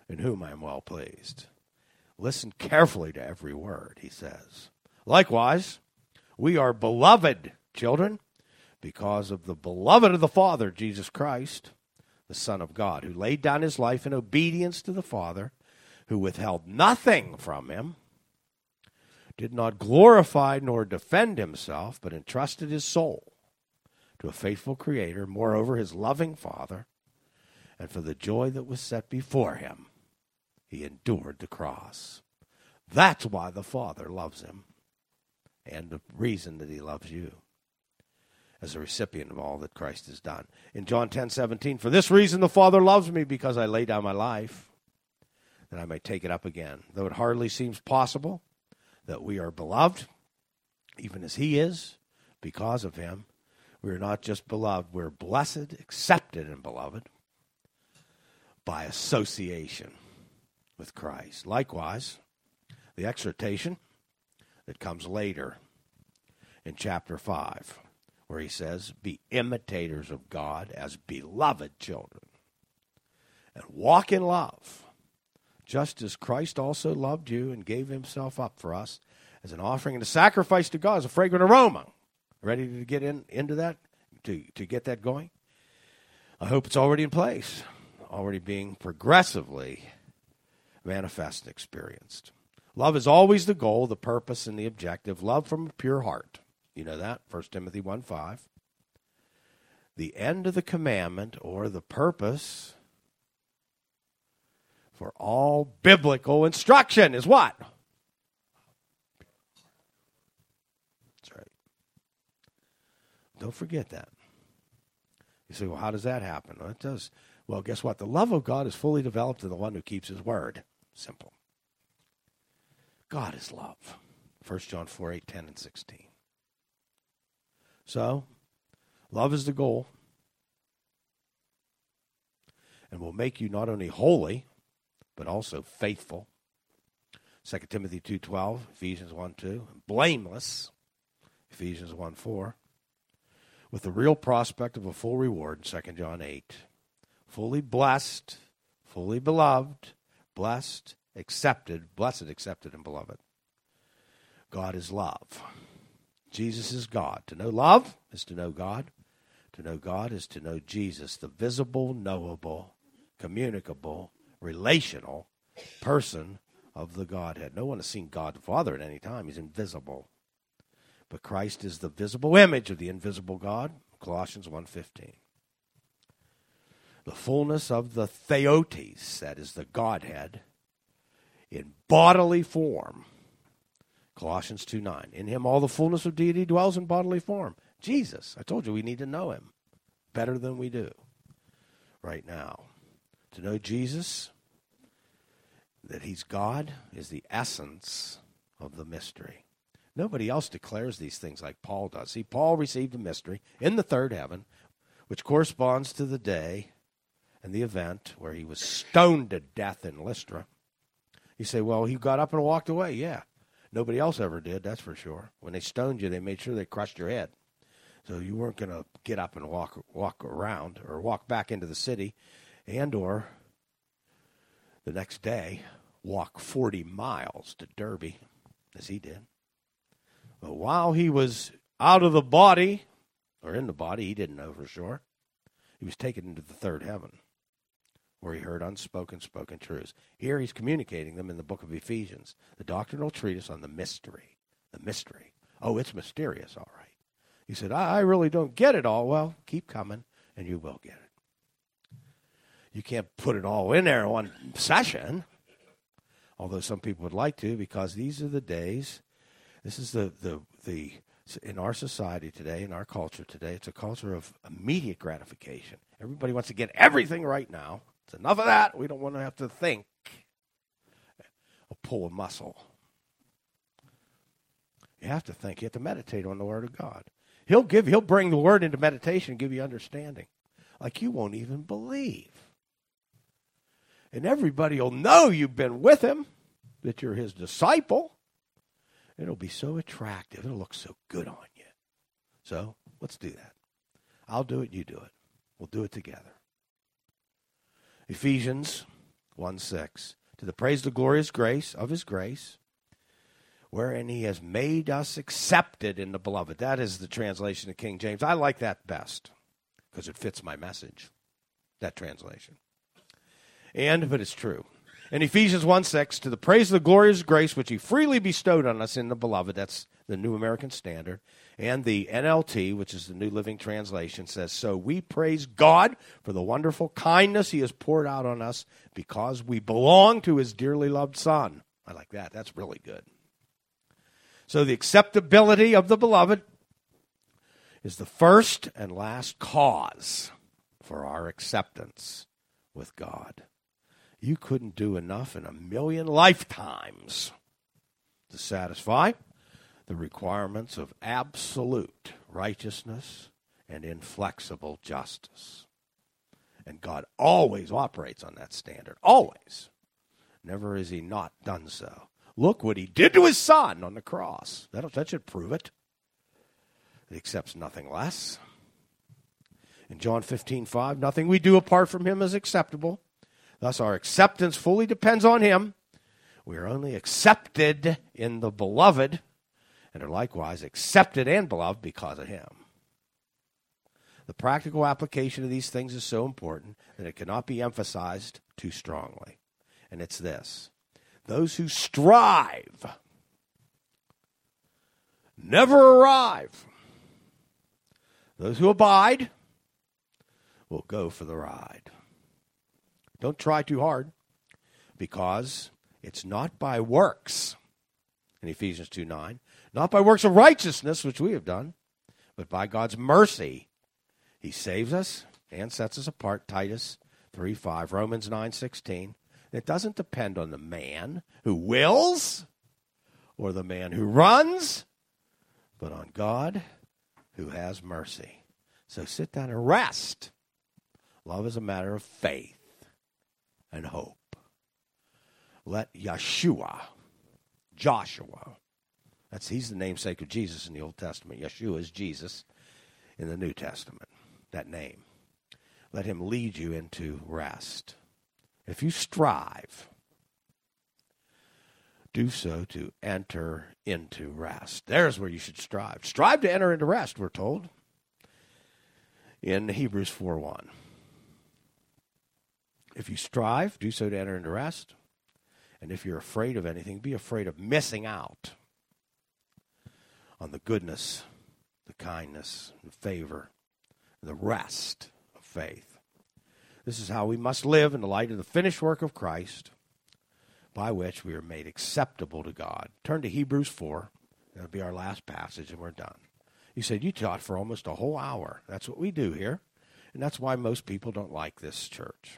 in whom I am well pleased. Listen carefully to every word, he says. Likewise, we are beloved children because of the beloved of the Father, Jesus Christ, the Son of God, who laid down his life in obedience to the Father, who withheld nothing from him, did not glorify nor defend himself, but entrusted his soul to a faithful Creator, moreover his loving Father, and for the joy that was set before him, he endured the cross. That's why the Father loves him, and the reason that he loves you as a recipient of all that Christ has done. In John 10:17, for this reason the Father loves me, because I lay down my life, that I may take it up again. Though it hardly seems possible that we are beloved, even as he is, because of him, we are not just beloved, we're blessed, accepted, and beloved by association with Christ. Likewise, the exhortation that comes later in chapter 5, where he says, be imitators of God as beloved children, and walk in love, just as Christ also loved you and gave himself up for us as an offering and a sacrifice to God, as a fragrant aroma. Ready to get into that, to get that going? I hope it's already in place, already being progressively manifest and experienced. Love is always the goal, the purpose, and the objective. Love from a pure heart. You know that, 1 Timothy 1:5. The end of the commandment, or the purpose for all biblical instruction, is what? That's right. Don't forget that. You say, well, how does that happen? Well, it does. Well, guess what? The love of God is fully developed in the one who keeps his word. Simple. God is love. 1 John 4:8, 10, and 16. So, love is the goal, and will make you not only holy, but also faithful. 2 Timothy 2:12, Ephesians 1:2, blameless, Ephesians 1:4, with the real prospect of a full reward in 2 John 8. Fully blessed, fully beloved, blessed, accepted, and beloved. God is love. Jesus is God. To know love is to know God. To know God is to know Jesus, the visible, knowable, communicable, relational person of the Godhead. No one has seen God the Father at any time. He's invisible. But Christ is the visible image of the invisible God, Colossians 1:15. The fullness of the theotes, that is the Godhead, in bodily form, Colossians 2:9. In him all the fullness of deity dwells in bodily form. Jesus. I told you we need to know him better than we do right now. To know Jesus, that he's God, is the essence of the mystery. Nobody else declares these things like Paul does. See, Paul received a mystery in the third heaven, which corresponds to the day and the event where he was stoned to death in Lystra. You say, well, he got up and walked away. Yeah. Nobody else ever did, that's for sure. When they stoned you, they made sure they crushed your head. So you weren't going to get up and walk around or walk back into the city and or the next day walk 40 miles to Derby, as he did. But while he was out of the body, or in the body, he didn't know for sure, he was taken into the third heaven, where he heard unspoken, spoken truths. Here he's communicating them in the book of Ephesians, the doctrinal treatise on the mystery. The mystery. Oh, it's mysterious, all right. He said, I really don't get it all. Well, keep coming, and you will get it. You can't put it all in there in one session, although some people would like to, because these are the days. This is the in our society today, in our culture today, it's a culture of immediate gratification. Everybody wants to get everything right now. It's enough of that. We don't want to have to think or pull a muscle. You have to think. You have to meditate on the Word of God. He'll bring the Word into meditation and give you understanding like you won't even believe. And everybody will know you've been with him, that you're his disciple. It'll be so attractive. It'll look so good on you. So let's do that. I'll do it, you do it. We'll do it together. Ephesians 1:6. To the praise of the glorious grace of his grace, wherein he has made us accepted in the beloved. That is the translation of King James. I like that best because it fits my message, that translation. But it's true. In Ephesians 1:6, to the praise of the glorious grace which he freely bestowed on us in the beloved. That's the New American Standard. And the NLT, which is the New Living Translation, says, so we praise God for the wonderful kindness he has poured out on us because we belong to his dearly loved Son. I like that. That's really good. So the acceptability of the beloved is the first and last cause for our acceptance with God. You couldn't do enough in a million lifetimes to satisfy the requirements of absolute righteousness and inflexible justice. And God always operates on that standard. Always. Never has he not done so. Look what he did to his Son on the cross. That should prove it. He accepts nothing less. In John 15:5, nothing we do apart from him is acceptable. Thus our acceptance fully depends on him. We are only accepted in the beloved, and are likewise accepted and beloved because of him. The practical application of these things is so important that it cannot be emphasized too strongly. And it's this: those who strive never arrive. Those who abide will go for the ride. Don't try too hard, because it's not by works, in Ephesians 2:9, not by works of righteousness, which we have done, but by God's mercy. He saves us and sets us apart, Titus 3:5, Romans 9:16. It doesn't depend on the man who wills or the man who runs, but on God who has mercy. So sit down and rest. Love is a matter of faith and hope. Let Joshua, he's the namesake of Jesus in the Old Testament. Yeshua is Jesus in the New Testament, that name. Let him lead you into rest. If you strive, do so to enter into rest. There's where you should strive. Strive to enter into rest, we're told in Hebrews 4:1. If you strive, do so to enter into rest. And if you're afraid of anything, be afraid of missing out on the goodness, the kindness, the favor, the rest of faith. This is how we must live in the light of the finished work of Christ, by which we are made acceptable to God. Turn to Hebrews 4. That'll be our last passage, and we're done. You said you taught for almost a whole hour. That's what we do here, and that's why most people don't like this church.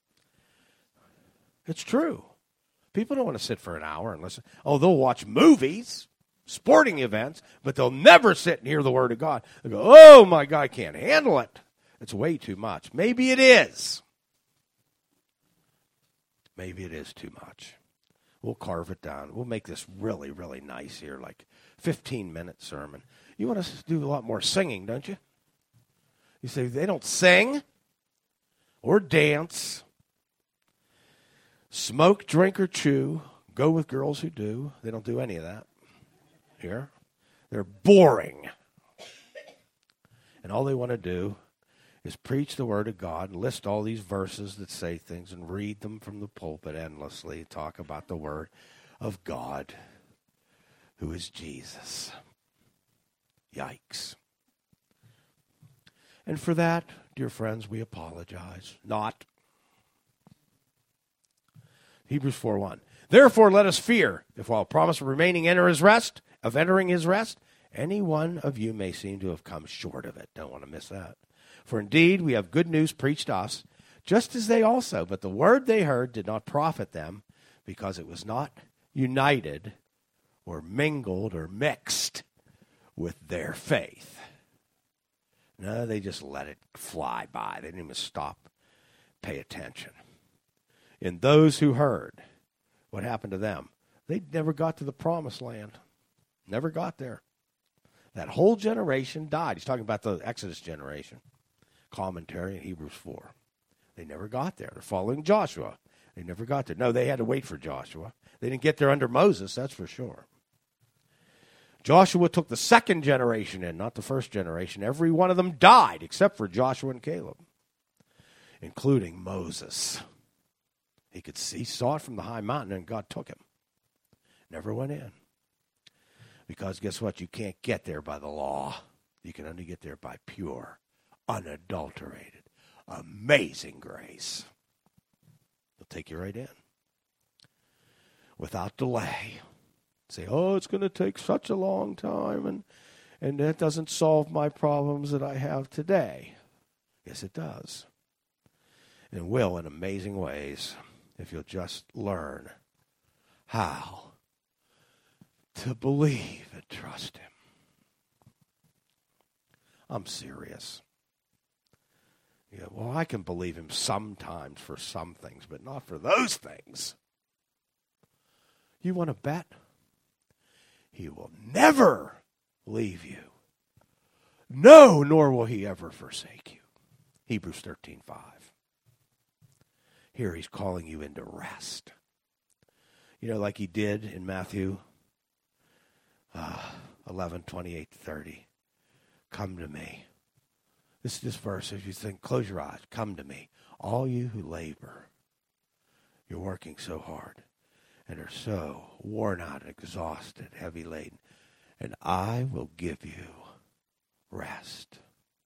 It's true. People don't want to sit for an hour and listen. Oh, they'll watch movies, sporting events, but they'll never sit and hear the Word of God. They go, oh, my God, I can't handle it. It's way too much. Maybe it is. Maybe it is too much. We'll carve it down. We'll make this really, really nice here, like 15-minute sermon. You want us to do a lot more singing, don't you? You say they don't sing or dance, smoke, drink, or chew, go with girls who do. They don't do any of that here. They're boring. And all they want to do is preach the Word of God and list all these verses that say things and read them from the pulpit endlessly, talk about the Word of God, who is Jesus. Yikes. And for that, dear friends, we apologize. Not. Hebrews 4:1. Therefore, let us fear, if while promise of remaining entering his rest, any one of you may seem to have come short of it. Don't want to miss that. For indeed, we have good news preached to us, just as they also, but the word they heard did not profit them, because it was not united or mingled or mixed with their faith. No, they just let it fly by. They didn't even stop, pay attention. In those who heard, what happened to them? They never got to the promised land. Never got there. That whole generation died. He's talking about the Exodus generation. Commentary in Hebrews 4. They never got there. They're following Joshua. They never got there. No, they had to wait for Joshua. They didn't get there under Moses, that's for sure. Joshua took the second generation in, not the first generation. Every one of them died except for Joshua and Caleb, including Moses. He saw it from the high mountain, and God took him. Never went in. Because guess what? You can't get there by the law. You can only get there by pure, unadulterated, amazing grace. It'll take you right in. Without delay. Say, oh, it's going to take such a long time, and that doesn't solve my problems that I have today. Yes, it does. And it will in amazing ways if you'll just learn how to believe and trust him. I'm serious. Yeah, well, I can believe him sometimes for some things, but not for those things. You want to bet? He will never leave you. No, nor will he ever forsake you. Hebrews 13:5. Here he's calling you into rest. You know, like he did in Matthew 11:28-30. Come to me. This verse, as you think, close your eyes. Come to me, all you who labor. You're working so hard and are so worn out, exhausted, heavy laden, and I will give you rest.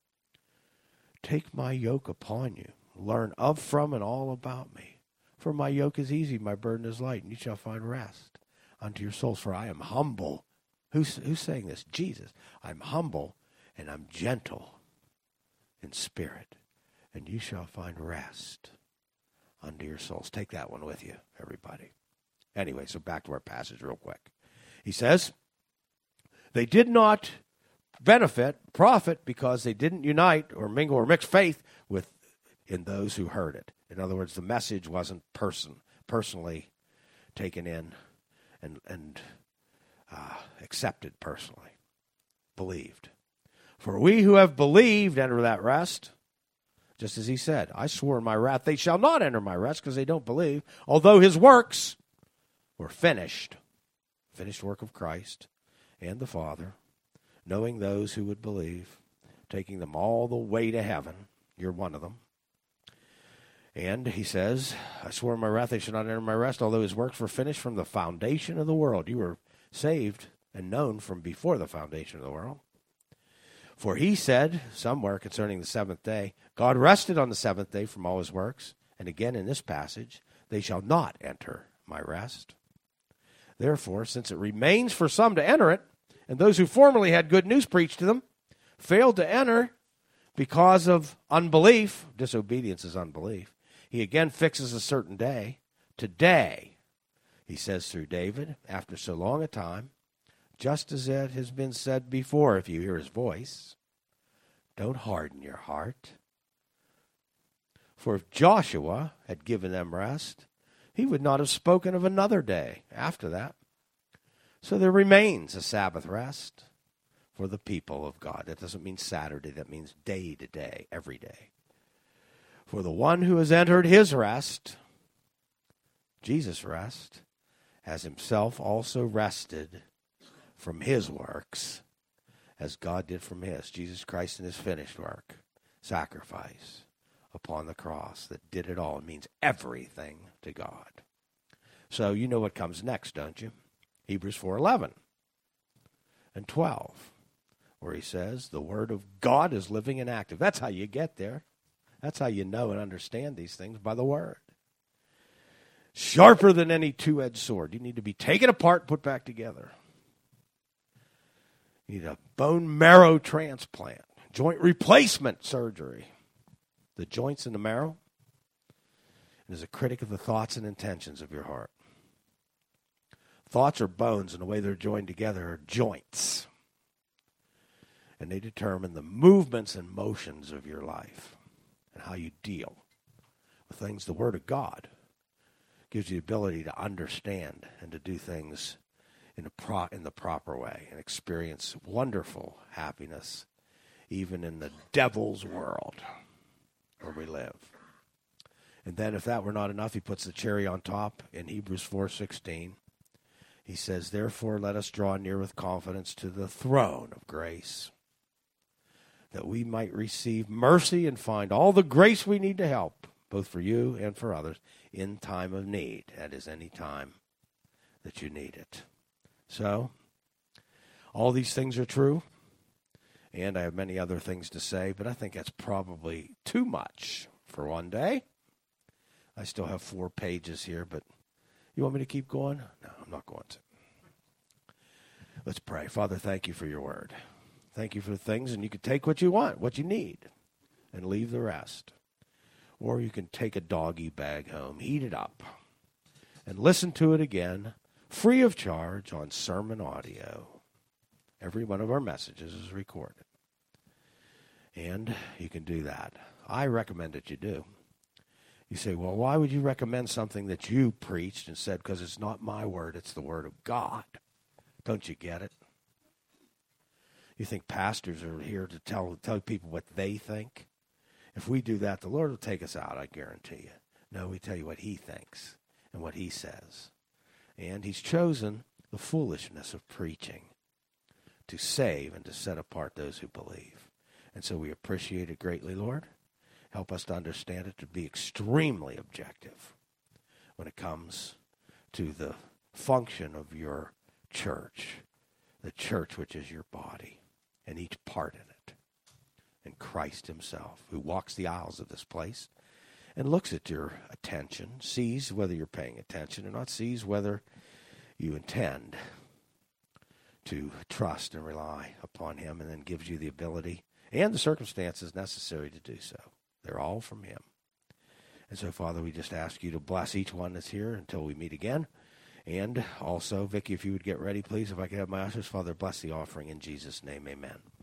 Take my yoke upon you. Learn of, from, and all about me. For my yoke is easy, my burden is light, and you shall find rest unto your souls. For I am humble. Who's saying this? Jesus. I'm humble and I'm gentle in spirit, and you shall find rest unto your souls. Take that one with you, everybody. Anyway, so back to our passage real quick. He says, they did not profit, because they didn't unite or mingle or mix faith in those who heard it. In other words, the message wasn't personally taken in and accepted personally, believed. For we who have believed enter that rest, just as he said, I swore in my wrath, they shall not enter my rest, because they don't believe, although his works were finished work of Christ and the Father, knowing those who would believe, taking them all the way to heaven. You're one of them. And he says, I swore in my wrath, they shall not enter my rest, although his works were finished from the foundation of the world. You were saved and known from before the foundation of the world. For he said somewhere concerning the seventh day, God rested on the seventh day from all his works. And again in this passage, they shall not enter my rest. Therefore, since it remains for some to enter it, and those who formerly had good news preached to them failed to enter because of unbelief, disobedience is unbelief, he again fixes a certain day. Today, he says through David, after so long a time, just as it has been said before, if you hear his voice, don't harden your heart. For if Joshua had given them rest, he would not have spoken of another day after that. So there remains a Sabbath rest for the people of God. That doesn't mean Saturday. That means day to day, every day. For the one who has entered his rest, Jesus' rest, has himself also rested from his works, as God did from his. Jesus Christ in his finished work, sacrifice upon the cross that did it all. It means everything to God. So you know what comes next, don't you? Hebrews 4:11 and 12, where he says, the word of God is living and active. That's how you get there. That's how you know and understand these things, by the word. Sharper than any two-edged sword. You need to be taken apart, put back together. You need a bone marrow transplant, joint replacement surgery. The joints in the marrow is a critic of the thoughts and intentions of your heart. Thoughts are bones, and the way they're joined together are joints. And they determine the movements and motions of your life and how you deal with things. The Word of God gives you the ability to understand and to do things in the proper way and experience wonderful happiness even in the devil's world where we live. And then if that were not enough, he puts the cherry on top in Hebrews 4:16. He says, therefore, let us draw near with confidence to the throne of grace, that we might receive mercy and find all the grace we need to help, both for you and for others, in time of need. That is, any time that you need it. So, all these things are true, and I have many other things to say, but I think that's probably too much for one day. I still have 4 pages here, but you want me to keep going? No, I'm not going to. Let's pray. Father, thank you for your word. Thank you for the things, and you can take what you want, what you need, and leave the rest. Or you can take a doggy bag home, heat it up, and listen to it again, free of charge, on sermon audio. Every one of our messages is recorded. And you can do that. I recommend that you do. You say, well, why would you recommend something that you preached and said, because it's not my word, it's the word of God. Don't you get it? You think pastors are here to tell people what they think? If we do that, the Lord will take us out, I guarantee you. No, we tell you what he thinks and what he says. And he's chosen the foolishness of preaching to save and to set apart those who believe. And so we appreciate it greatly, Lord. Help us to understand it, to be extremely objective when it comes to the function of your church, the church which is your body, and each part in it, and Christ himself, who walks the aisles of this place and looks at your attention, sees whether you're paying attention or not, sees whether you intend to trust and rely upon him, and then gives you the ability and the circumstances necessary to do so. They're all from him. And so, Father, we just ask you to bless each one that's here until we meet again. And also, Vicki, if you would get ready, please, if I could have my ushers. Father, bless the offering in Jesus' name. Amen.